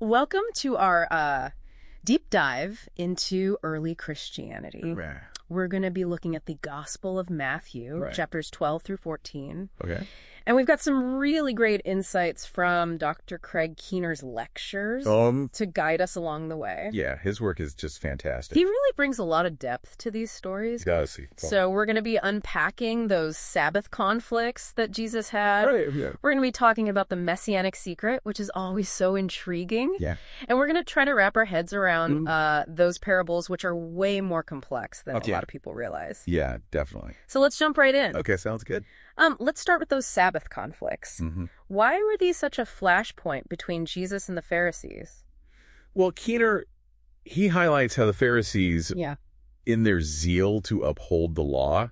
Welcome to our deep dive into early Christianity. Right. We're going to be looking at the Gospel of Matthew, Right. chapters 12 through 14. Okay. And we've got some really great insights from Dr. Craig Keener's lectures to guide us along the way. Yeah, his work is just fantastic. He really brings a lot of depth to these stories. He does. So we're going to be unpacking those Sabbath conflicts that Jesus had. Right, yeah. We're going to be talking about the Messianic secret, which is always so intriguing. Yeah. And we're going to try to wrap our heads around those parables, which are way more complex than a lot of people realize. Yeah, definitely. So let's jump right in. Okay, sounds good. Let's start with those Sabbath conflicts. Mm-hmm. Why were these such a flashpoint between Jesus and the Pharisees? Well, Keener, he highlights how the Pharisees, in their zeal to uphold the law,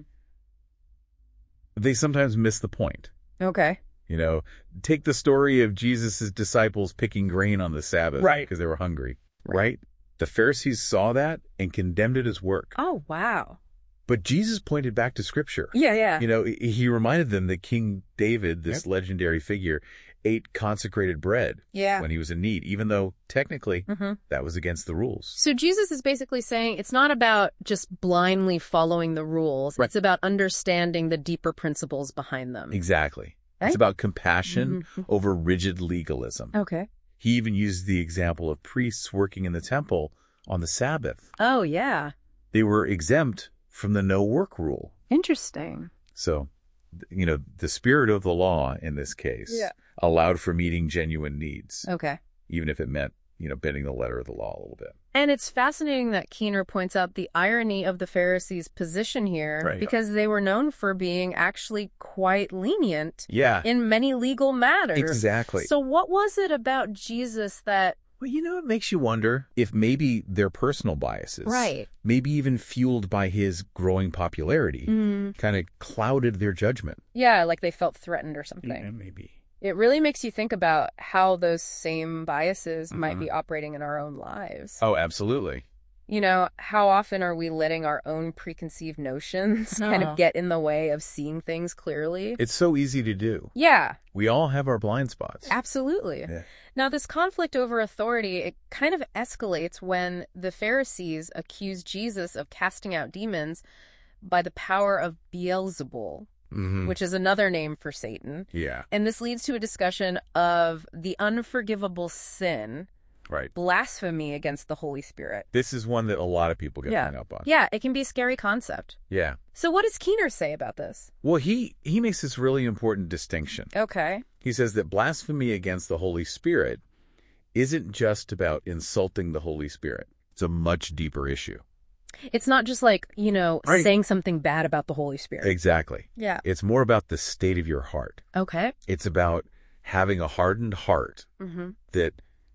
they sometimes miss the point. Okay. You know, take the story of Jesus' disciples picking grain on the Sabbath because they were hungry, right? The Pharisees saw that and condemned it as work. Oh, wow. But Jesus pointed back to Scripture. Yeah. You know, he reminded them that King David, this legendary figure, ate consecrated bread when he was in need, even though technically that was against the rules. So Jesus is basically saying it's not about just blindly following the rules. Right. It's about understanding the deeper principles behind them. Exactly. Right? It's about compassion over rigid legalism. Okay. He even used the example of priests working in the temple on the Sabbath. Oh, yeah. They were exempt from the no work rule. Interesting. So, you know, the spirit of the law in this case allowed for meeting genuine needs. Okay. Even if it meant, you know, bending the letter of the law a little bit. And it's fascinating that Keener points out the irony of the Pharisees' position here because they were known for being actually quite lenient in many legal matters. Exactly. So what was it about Jesus that... Well, you know, it makes you wonder if maybe their personal biases, maybe even fueled by his growing popularity, kind of clouded their judgment. Yeah, like they felt threatened or something. Yeah, maybe. It really makes you think about how those same biases might be operating in our own lives. Oh, absolutely. You know, how often are we letting our own preconceived notions kind of get in the way of seeing things clearly? It's so easy to do. Yeah. We all have our blind spots. Absolutely. Yeah. Now, this conflict over authority, it kind of escalates when the Pharisees accuse Jesus of casting out demons by the power of Beelzebul, which is another name for Satan. Yeah. And this leads to a discussion of the unforgivable sin, blasphemy against the Holy Spirit. This is one that a lot of people get hung up on. Yeah, it can be a scary concept. Yeah. So what does Keener say about this? Well, he makes this really important distinction. Okay. He says that blasphemy against the Holy Spirit isn't just about insulting the Holy Spirit. It's a much deeper issue. It's not just like, you know, saying something bad about the Holy Spirit. Exactly. Yeah. It's more about the state of your heart. Okay. It's about having a hardened heart that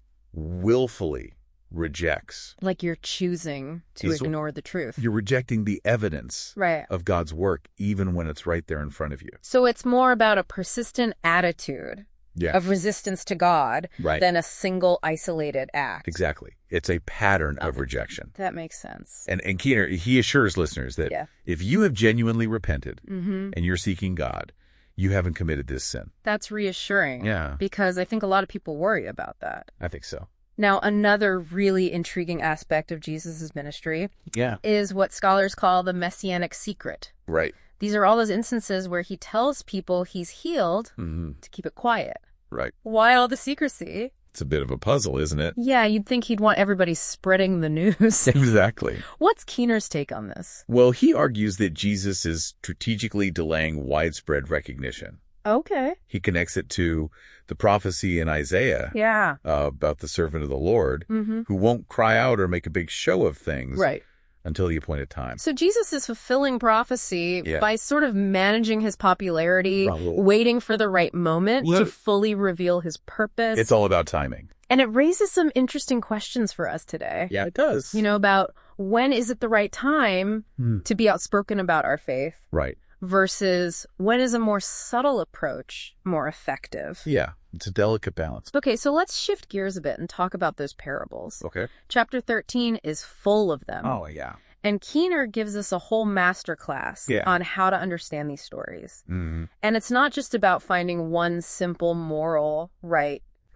willfully rejects. Like you're choosing to ignore the truth. You're rejecting the evidence of God's work, even when it's right there in front of you. So it's more about a persistent attitude of resistance to God than a single isolated act. Exactly. It's a pattern of rejection. That makes sense. And Keener, he assures listeners that if you have genuinely repented and you're seeking God, you haven't committed this sin. That's reassuring. Yeah. Because I think a lot of people worry about that. I think so. Now, another really intriguing aspect of Jesus' ministry is what scholars call the Messianic secret. Right. These are all those instances where he tells people he's healed to keep it quiet. Right. Why all the secrecy? It's a bit of a puzzle, isn't it? Yeah, you'd think he'd want everybody spreading the news. Exactly. What's Keener's take on this? Well, he argues that Jesus is strategically delaying widespread recognition. Okay. He connects it to the prophecy in Isaiah about the servant of the Lord who won't cry out or make a big show of things until the appointed time. So Jesus is fulfilling prophecy by sort of managing his popularity, waiting for the right moment to fully reveal his purpose. It's all about timing. And it raises some interesting questions for us today. Yeah, it does. You know, about when is it the right time to be outspoken about our faith? Right. Versus when is a more subtle approach more effective? Yeah, it's a delicate balance. Okay, so let's shift gears a bit and talk about those parables. Okay. Chapter 13 is full of them. Oh, yeah. And Keener gives us a whole masterclass on how to understand these stories. And it's not just about finding one simple moral, right? Right.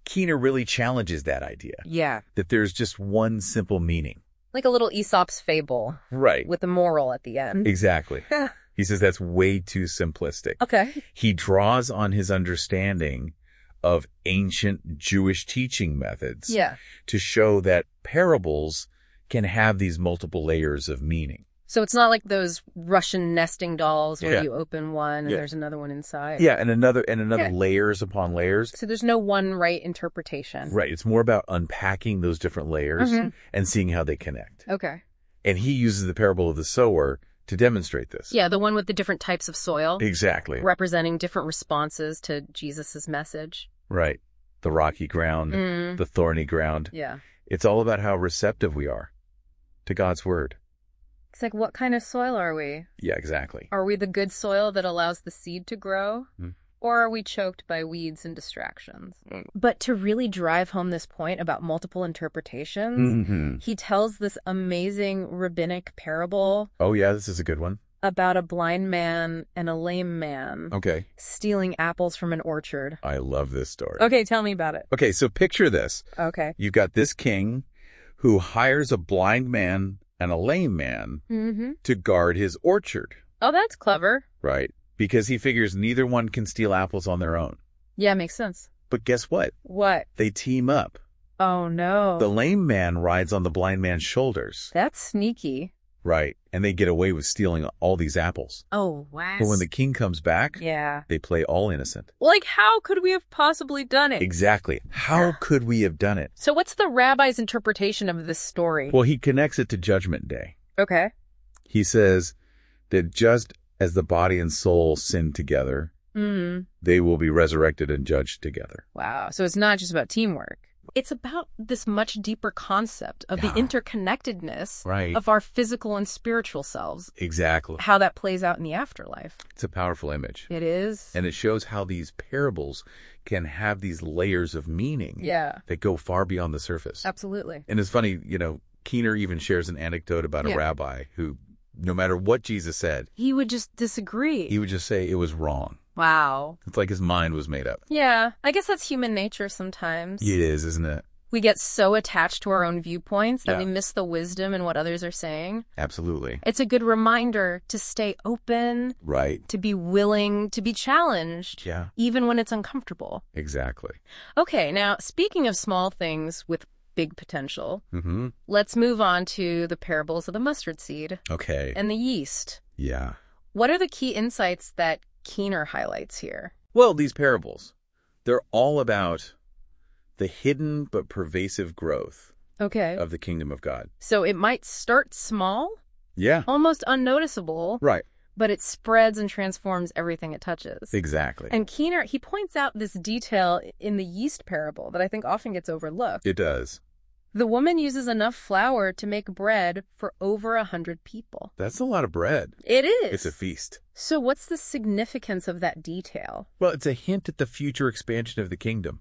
Keener really challenges that idea. Yeah. That there's just one simple meaning. Like a little Aesop's fable. Right. With a moral at the end. Exactly. He says that's way too simplistic. Okay. He draws on his understanding of ancient Jewish teaching methods to show that parables can have these multiple layers of meaning. So it's not like those Russian nesting dolls where you open one and there's another one inside. Yeah, and another layers upon layers. So there's no one right interpretation. Right. It's more about unpacking those different layers and seeing how they connect. Okay. And he uses the parable of the sower to demonstrate this. Yeah, the one with the different types of soil. Exactly. Representing different responses to Jesus's message. Right. The rocky ground, the thorny ground. Yeah. It's all about how receptive we are to God's word. It's like, what kind of soil are we? Yeah, exactly. Are we the good soil that allows the seed to grow? Or are we choked by weeds and distractions? But to really drive home this point about multiple interpretations, he tells this amazing rabbinic parable. Oh, yeah, this is a good one. About a blind man and a lame man. Okay. Stealing apples from an orchard. I love this story. Okay, tell me about it. Okay, so picture this. Okay. You've got this king who hires a blind man and a lame man to guard his orchard. Oh, that's clever. Right. Because he figures neither one can steal apples on their own. Yeah, makes sense. But guess what? What? They team up. Oh, no. The lame man rides on the blind man's shoulders. That's sneaky. Right. And they get away with stealing all these apples. Oh, wow. But when the king comes back, they play all innocent. Like, how could we have possibly done it? Exactly. How could we have done it? So what's the rabbi's interpretation of this story? Well, he connects it to Judgment Day. Okay. He says that just as the body and soul sin together, they will be resurrected and judged together. Wow. So it's not just about teamwork. It's about this much deeper concept of the interconnectedness of our physical and spiritual selves. Exactly. How that plays out in the afterlife. It's a powerful image. It is. And it shows how these parables can have these layers of meaning that go far beyond the surface. Absolutely. And it's funny, Keener even shares an anecdote about a rabbi who, no matter what Jesus said, he would just disagree. He would just say it was wrong. Wow. It's like his mind was made up. Yeah. I guess that's human nature sometimes. It is, isn't it? We get so attached to our own viewpoints that we miss the wisdom in what others are saying. Absolutely. It's a good reminder to stay open. Right. To be willing to be challenged. Yeah. Even when it's uncomfortable. Exactly. Okay. Now, speaking of small things with big potential, let's move on to the parables of the mustard seed. Okay. And the yeast. Yeah. What are the key insights that Keener highlights here? Well, these parables, they're all about the hidden but pervasive growth of the kingdom of God. So it might start small, almost unnoticeable, right? But it spreads and transforms everything it touches. Exactly. And Keener, he points out this detail in the yeast parable that I think often gets overlooked. It does. The woman uses enough flour to make bread for over 100 people. That's a lot of bread. It is. It's a feast. So what's the significance of that detail? Well, it's a hint at the future expansion of the kingdom.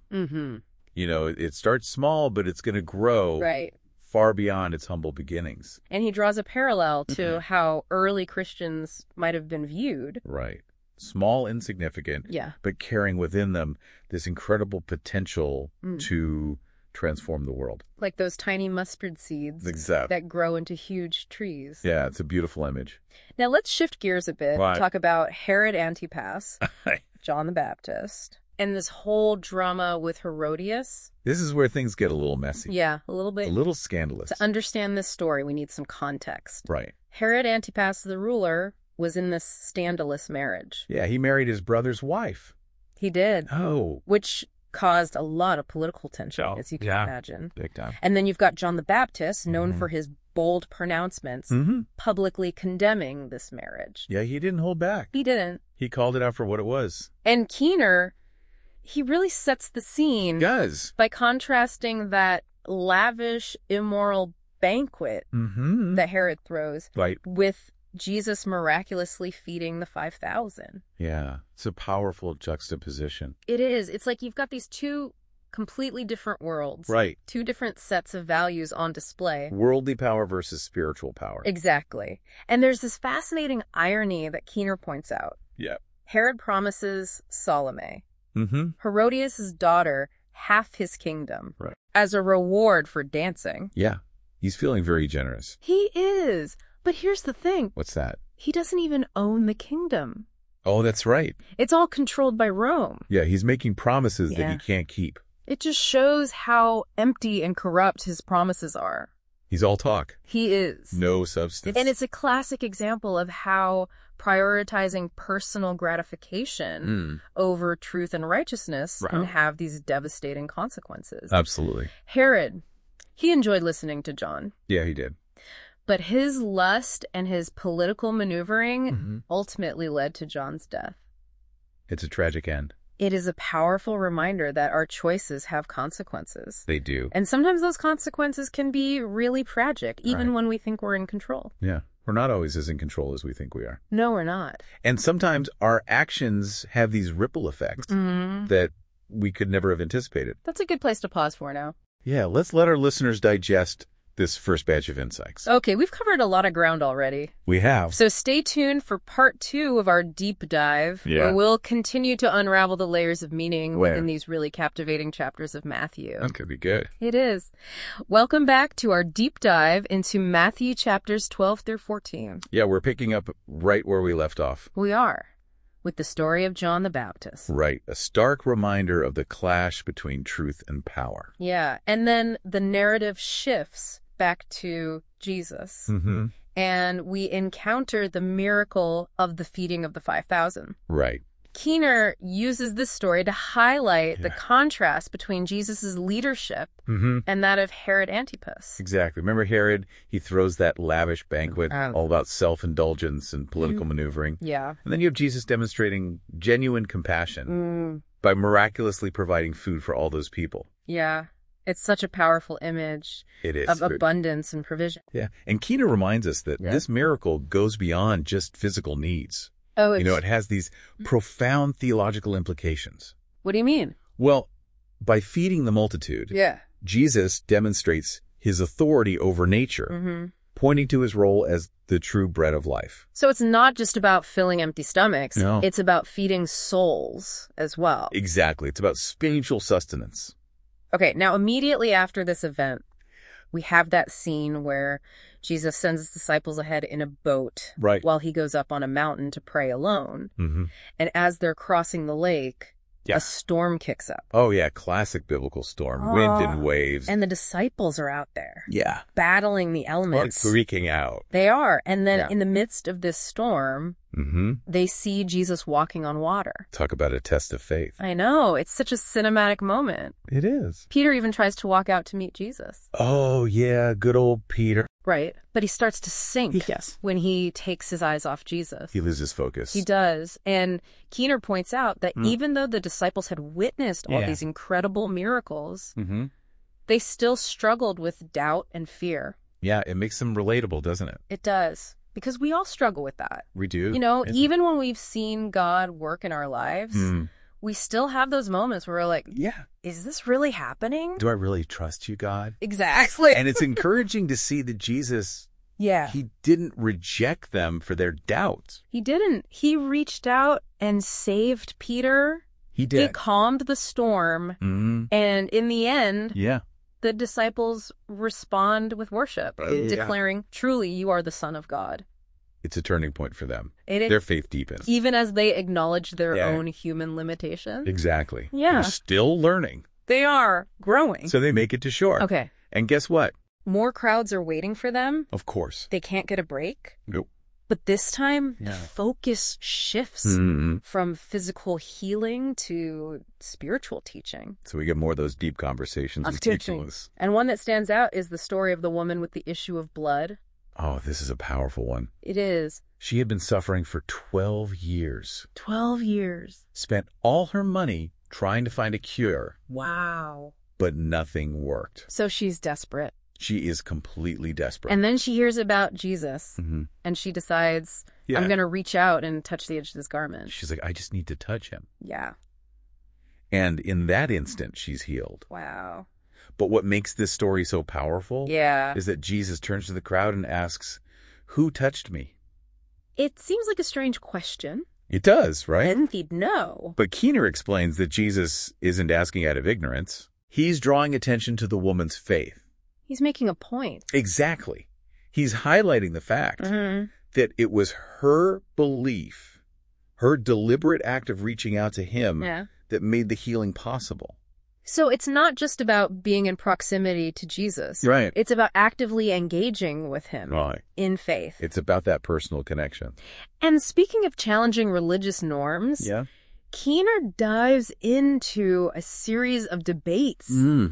It starts small, but it's going to grow far beyond its humble beginnings. And he draws a parallel to how early Christians might have been viewed. Right. Small, insignificant, but carrying within them this incredible potential to transform the world. Like those tiny mustard seeds that grow into huge trees. Yeah, it's a beautiful image. Now let's shift gears a bit and talk about Herod Antipas, John the Baptist, and this whole drama with Herodias. This is where things get a little messy. Yeah, a little bit. A little scandalous. To understand this story, we need some context. Right. Herod Antipas, the ruler, was in this scandalous marriage. Yeah, he married his brother's wife. He did. Oh. Which caused a lot of political tension, as you can imagine. Big time. And then you've got John the Baptist, known for his bold pronouncements, publicly condemning this marriage. Yeah, he didn't hold back. He didn't. He called it out for what it was. And Keener, he really sets the scene. He does. By contrasting that lavish, immoral banquet that Herod throws with Jesus miraculously feeding the 5,000. Yeah, it's a powerful juxtaposition. It is. It's like you've got these two completely different worlds. Right. Two different sets of values on display. Worldly power versus spiritual power. Exactly. And there's this fascinating irony that Keener points out. Yeah. Herod promises Salome. Herodias' daughter half his kingdom Right. as a reward for dancing. Yeah. He's feeling very generous. He is. But here's the thing. What's that? He doesn't even own the kingdom. Oh, that's right. It's all controlled by Rome. Yeah, he's making promises that he can't keep. It just shows how empty and corrupt his promises are. He's all talk. He is. No substance. And it's a classic example of how prioritizing personal gratification over truth and righteousness can have these devastating consequences. Absolutely. Herod, he enjoyed listening to John. Yeah, he did. But his lust and his political maneuvering ultimately led to John's death. It's a tragic end. It is a powerful reminder that our choices have consequences. They do. And sometimes those consequences can be really tragic, even when we think we're in control. Yeah. We're not always as in control as we think we are. No, we're not. And sometimes our actions have these ripple effects that we could never have anticipated. That's a good place to pause for now. Yeah, let's let our listeners digest this first batch of insights. Okay, we've covered a lot of ground already. We have. So stay tuned for part 2 of our deep dive, where we'll continue to unravel the layers of meaning within these really captivating chapters of Matthew. That could be good. It is. Welcome back to our deep dive into Matthew chapters 12 through 14. Yeah, we're picking up right where we left off. We are, with the story of John the Baptist. Right, a stark reminder of the clash between truth and power. Yeah, and then the narrative shifts back to Jesus. And we encounter the miracle of the feeding of the 5,000. Right. Keener uses this story to highlight the contrast between Jesus' leadership and that of Herod Antipas. Exactly. Remember Herod? He throws that lavish banquet all about self-indulgence and political maneuvering. Yeah. And then you have Jesus demonstrating genuine compassion by miraculously providing food for all those people. Yeah. It's such a powerful image of abundance and provision. Yeah. And Keener reminds us that this miracle goes beyond just physical needs. Oh, it has these profound theological implications. What do you mean? Well, by feeding the multitude, Jesus demonstrates his authority over nature, pointing to his role as the true bread of life. So it's not just about filling empty stomachs. No. It's about feeding souls as well. Exactly. It's about spiritual sustenance. Okay, now immediately after this event, we have that scene where Jesus sends his disciples ahead in a boat while he goes up on a mountain to pray alone. And as they're crossing the lake, a storm kicks up. Oh, yeah. Classic biblical storm. Wind and waves. And the disciples are out there. Yeah. Battling the elements. Like freaking out. They are. And then in the midst of this storm, they see Jesus walking on water. Talk about a test of faith. I know. It's such a cinematic moment. It is. Peter even tries to walk out to meet Jesus. Oh, yeah. Good old Peter. Right. But he starts to sink when he takes his eyes off Jesus. He loses focus. He does. And Keener points out that even though the disciples had witnessed all these incredible miracles, they still struggled with doubt and fear. Yeah, it makes them relatable, doesn't it? It does. Because we all struggle with that. We do. Even when we've seen God work in our lives, we still have those moments where we're like, is this really happening? Do I really trust you, God? Exactly. And it's encouraging to see that Jesus, he didn't reject them for their doubts. He didn't. He reached out and saved Peter. He did. He calmed the storm. And in the end, the disciples respond with worship, declaring, truly, you are the Son of God. It's a turning point for them. Their faith deepens. Even as they acknowledge their own human limitations. Exactly. Yeah. They're still learning. They are growing. So they make it to shore. Okay. And guess what? More crowds are waiting for them. Of course. They can't get a break. Nope. But this time, the focus shifts from physical healing to spiritual teaching. So we get more of those deep conversations with people. And one that stands out is the story of the woman with the issue of blood. Oh, this is a powerful one. It is. She had been suffering for 12 years. 12 years. Spent all her money trying to find a cure. Wow. But nothing worked. So she's desperate. She is completely desperate. And then she hears about Jesus, and she decides, I'm going to reach out and touch the edge of his garment. She's like, I just need to touch him. Yeah. And in that instant, she's healed. Wow. But what makes this story so powerful is that Jesus turns to the crowd and asks, who touched me? It seems like a strange question. It does, right? And he'd know. But Keener explains that Jesus isn't asking out of ignorance. He's drawing attention to the woman's faith. He's making a point. Exactly. He's highlighting the fact that it was her belief, her deliberate act of reaching out to him that made the healing possible. So it's not just about being in proximity to Jesus. Right. It's about actively engaging with him in faith. It's about that personal connection. And speaking of challenging religious norms, Keener dives into a series of debates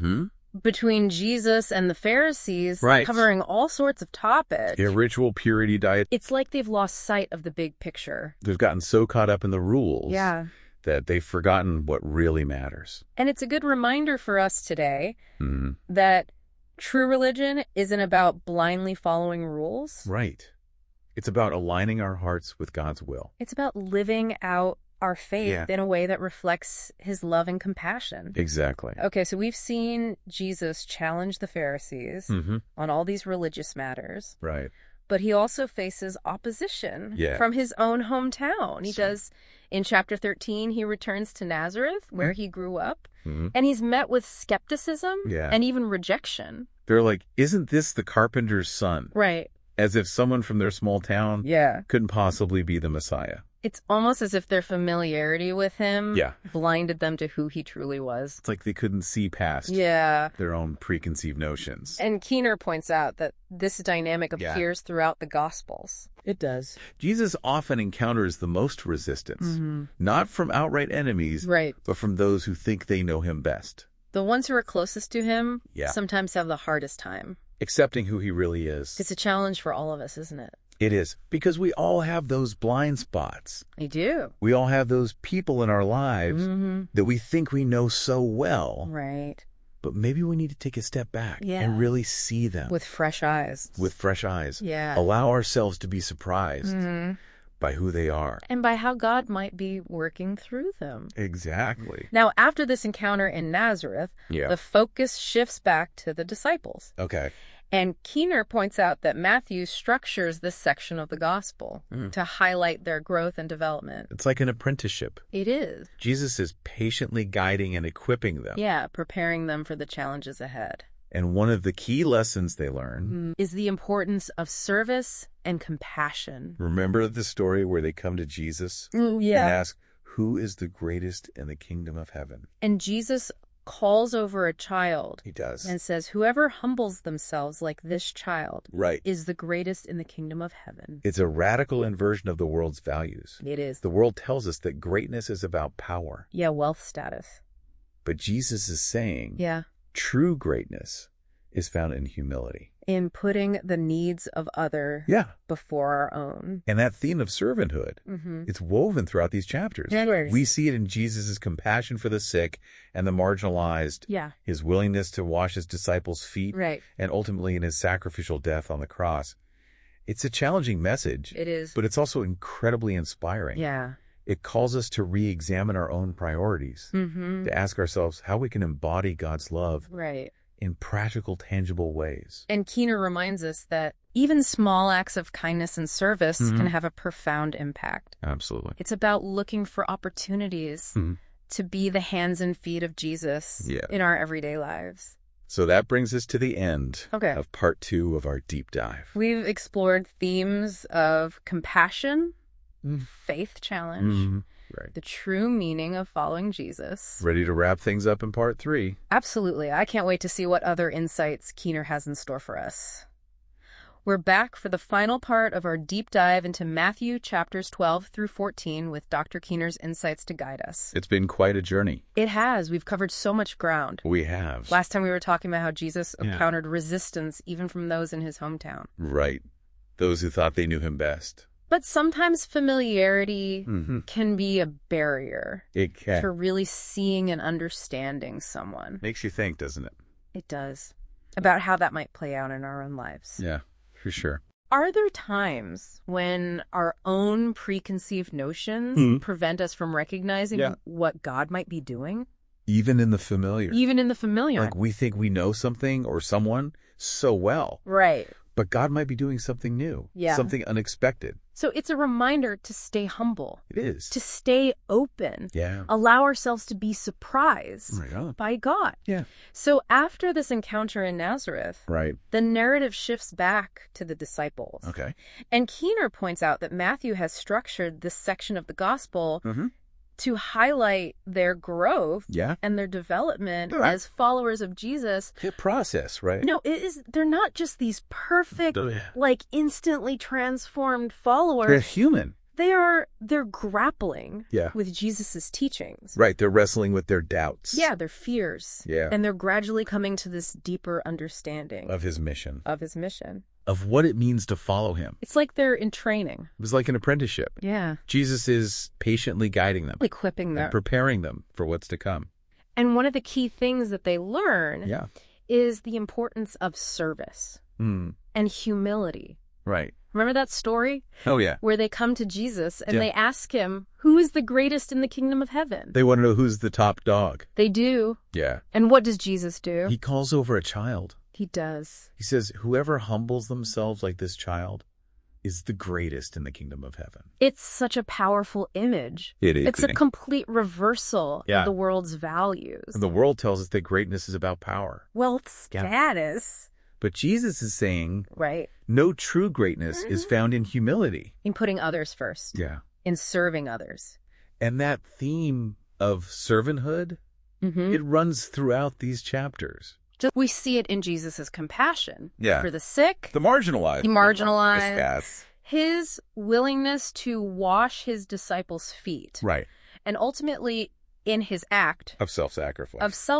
between Jesus and the Pharisees, covering all sorts of topics. Yeah, ritual, purity, diet. It's like they've lost sight of the big picture. They've gotten so caught up in the rules that they've forgotten what really matters. And it's a good reminder for us today that true religion isn't about blindly following rules. Right. It's about aligning our hearts with God's will. It's about living out our faith in a way that reflects his love and compassion. Exactly. Okay, so we've seen Jesus challenge the Pharisees on all these religious matters. Right. But he also faces opposition from his own hometown. He does. In chapter 13, he returns to Nazareth, where he grew up, and he's met with skepticism and even rejection. They're like, isn't this the carpenter's son? Right. As if someone from their small town couldn't possibly be the Messiah. It's almost as if their familiarity with him blinded them to who he truly was. It's like they couldn't see past their own preconceived notions. And Keener points out that this dynamic appears throughout the Gospels. It does. Jesus often encounters the most resistance, not from outright enemies, but from those who think they know him best. The ones who are closest to him sometimes have the hardest time accepting who he really is. It's a challenge for all of us, isn't it? It is, because we all have those blind spots. We do. We all have those people in our lives that we think we know so well. Right. But maybe we need to take a step back and really see them. With fresh eyes. With fresh eyes. Yeah. Allow ourselves to be surprised by who they are. And by how God might be working through them. Exactly. Now, after this encounter in Nazareth, the focus shifts back to the disciples. Okay. And Keener points out that Matthew structures this section of the gospel to highlight their growth and development. It's like an apprenticeship. It is. Jesus is patiently guiding and equipping them. Yeah, preparing them for the challenges ahead. And one of the key lessons they learn is the importance of service and compassion. Remember the story where they come to Jesus and ask, who is the greatest in the kingdom of heaven? And Jesus calls over a child. He does. And says, whoever humbles themselves like this child is the greatest in the kingdom of heaven. It's a radical inversion of the world's values. It is. The world tells us that greatness is about power. Yeah, wealth status. But Jesus is saying true greatness is found in humility. In putting the needs of others before our own. And that theme of servanthood, it's woven throughout these chapters. We see it in Jesus' compassion for the sick and the marginalized, his willingness to wash his disciples' feet, and ultimately in his sacrificial death on the cross. It's a challenging message. It is. But it's also incredibly inspiring. Yeah. It calls us to re-examine our own priorities, to ask ourselves how we can embody God's love in practical, tangible ways. And Keener reminds us that even small acts of kindness and service can have a profound impact. Absolutely. It's about looking for opportunities to be the hands and feet of Jesus in our everyday lives. So that brings us to the end of part 2 of our deep dive. We've explored themes of compassion, faith challenge, the true meaning of following Jesus. Ready to wrap things up in part 3. Absolutely. I can't wait to see what other insights Keener has in store for us. We're back for the final part of our deep dive into Matthew chapters 12 through 14 with Dr. Keener's insights to guide us. It's been quite a journey. It has. We've covered so much ground. We have. Last time we were talking about how Jesus encountered resistance even from those in his hometown. Right. Those who thought they knew him best. But sometimes familiarity can be a barrier to really seeing and understanding someone. Makes you think, doesn't it? It does. About how that might play out in our own lives. Yeah, for sure. Are there times when our own preconceived notions prevent us from recognizing what God might be doing? Even in the familiar. Even in the familiar. Like we think we know something or someone so well. Right. But God might be doing something new, something unexpected. So it's a reminder to stay humble. It is. To stay open. Yeah. Allow ourselves to be surprised by God. Yeah. So after this encounter in Nazareth, the narrative shifts back to the disciples. Okay. And Keener points out that Matthew has structured this section of the gospel to highlight their growth and their development as followers of Jesus. The process, right? No, they're not just these perfect, instantly transformed followers. They're human. They're grappling with Jesus' teachings. Right, they're wrestling with their doubts. Yeah, their fears. Yeah. And they're gradually coming to this deeper understanding. Of his mission. Of what it means to follow him. It's like they're in training. It was like an apprenticeship. Yeah. Jesus is patiently guiding them. Equipping them. And preparing them for what's to come. And one of the key things that they learn is the importance of service and humility. Right. Remember that story? Oh, yeah. Where they come to Jesus and they ask him, who is the greatest in the kingdom of heaven? They want to know who's the top dog. They do. Yeah. And what does Jesus do? He calls over a child. He does. He says, whoever humbles themselves like this child is the greatest in the kingdom of heaven. It's such a powerful image. It is. It's a complete reversal of the world's values. And the world tells us that greatness is about power. Wealth, status. But Jesus is saying, no true greatness is found in humility. In putting others first. Yeah. In serving others. And that theme of servanthood, it runs throughout these chapters. We see it in Jesus' compassion for the sick, the marginalized, yes. His willingness to wash his disciples' feet. Right. And ultimately, in his act of self-sacrifice.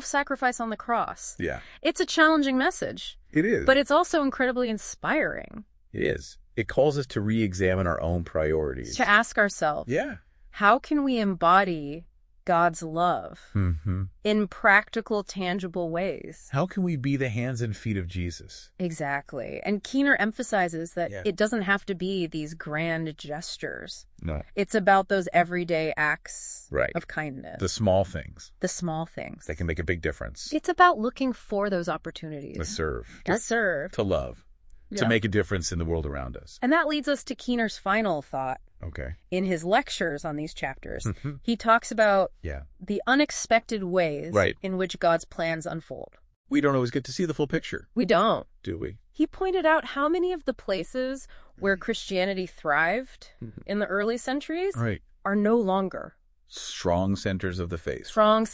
On the cross. Yeah. It's a challenging message. It is. But it's also incredibly inspiring. It is. It calls us to re-examine our own priorities. To ask ourselves, how can we embody God's love in practical, tangible ways? How can we be the hands and feet of Jesus? Exactly. And Keener emphasizes that it doesn't have to be these grand gestures. No. It's about those everyday acts of kindness. The small things. They can make a big difference. It's about looking for those opportunities. To serve. To love. To make a difference in the world around us. And that leads us to Keener's final thought. Okay. In his lectures on these chapters, he talks about the unexpected ways in which God's plans unfold. We don't always get to see the full picture. We don't. Do we? He pointed out how many of the places where Christianity thrived in the early centuries are no longer strong centers of the faith.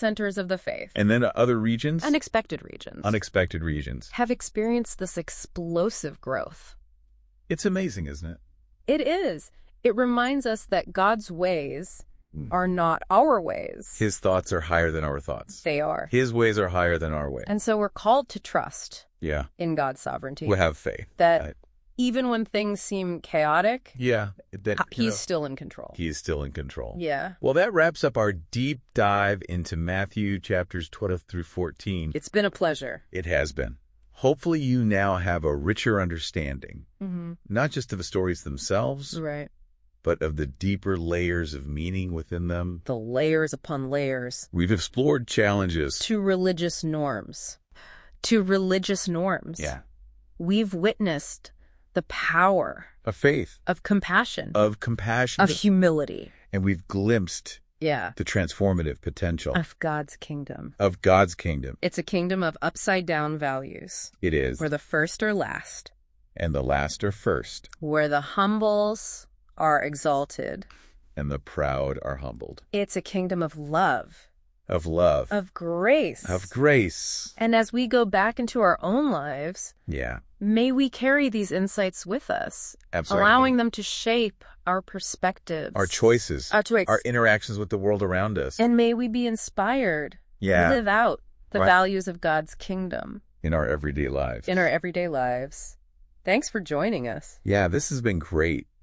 And then other regions? Unexpected regions. Have experienced this explosive growth. It's amazing, isn't it? It is. It reminds us that God's ways are not our ways. His thoughts are higher than our thoughts. They are. His ways are higher than our ways. And so we're called to trust in God's sovereignty. We have faith. That even when things seem chaotic, he's still in control. He's still in control. Yeah. Well, that wraps up our deep dive into Matthew chapters 12 through 14. It's been a pleasure. It has been. Hopefully you now have a richer understanding, not just of the stories themselves, but of the deeper layers of meaning within them. The layers upon layers. We've explored challenges to religious norms. Yeah. We've witnessed the power of faith, of compassion, of humility. And we've glimpsed the transformative potential of God's kingdom. It's a kingdom of upside-down values. It is. Where the first are last. And the last are first. Where the humbles are exalted. And the proud are humbled. It's a kingdom of love. Of grace. And as we go back into our own lives, may we carry these insights with us. Absolutely. Allowing them to shape our perspectives. Our choices. Our interactions with the world around us. And may we be inspired to live out the values of God's kingdom. In our everyday lives. Thanks for joining us. Yeah, this has been great.